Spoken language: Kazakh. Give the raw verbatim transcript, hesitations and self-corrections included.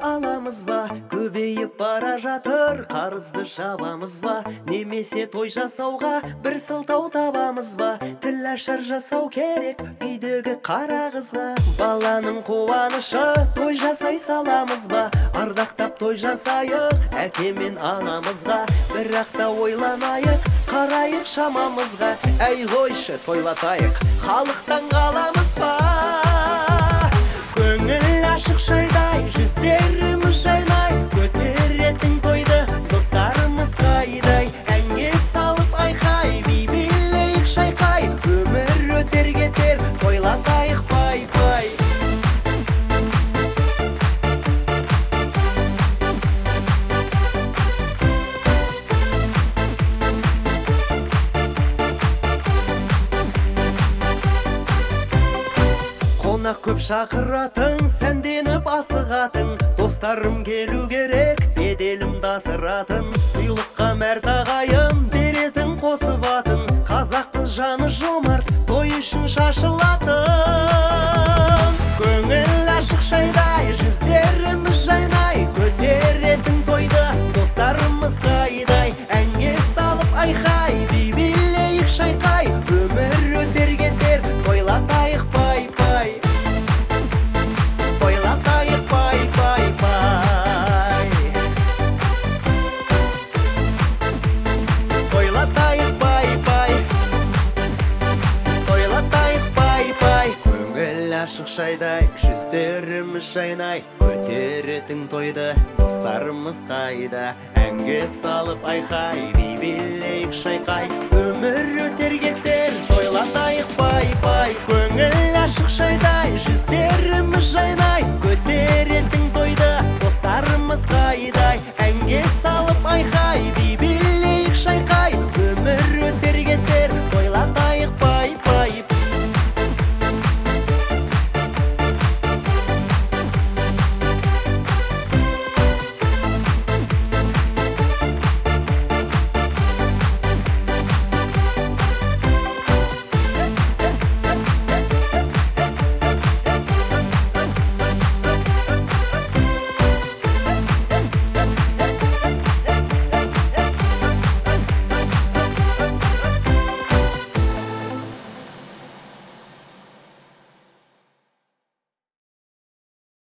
аламыз ба? Көбейіп бара жатыр, қарызды жабамыз ба? Немесе той жасауға бір сылтау табамыз ба? Тіл ашар жасау керек үйдегі қара қызға. Баланың қуанышы той жасай саламыз ба? Ардақтап той жасайық әке мен анамызға. Бірақ та ойланайық, қарайық шамамызға. Әй қойшы тойлатайық, халықтан қаламыз ба? Көңіл ашық шайдай, жүздеріміз жайнай, көтеретін тойды достарымыз қайдай. Әнге салып айқай, би билейік шайқай, өмір өтер кетер, тойлатайық пай-пай. Қонақ көп шақыратын, сәнденіп асығатын, достарым келу керек, беделімді асыратын. Сыйлыққа мәрт ағайын беретін қосып атын, қазақпыз жаны жомарт, той үшін шашылатын. Көңіл ашық шайдай, жүздеріміз жайнай, көтеретін тойды достарымыз қайдай. Әнге салып айқай, би билейік шайқай, өмір өтер кетер, тойлатайық пай-пай. Тойлатайық пай-пай-пай. Тойлатайық пай-пай. Тойлатайық пай-пай. Көңіл ашық шайдай, жүздеріміз жайнай, көтеретін тойды достарымыз қайда. Әнге салып айқай, би билейік шайқай, өмір өтер кетер.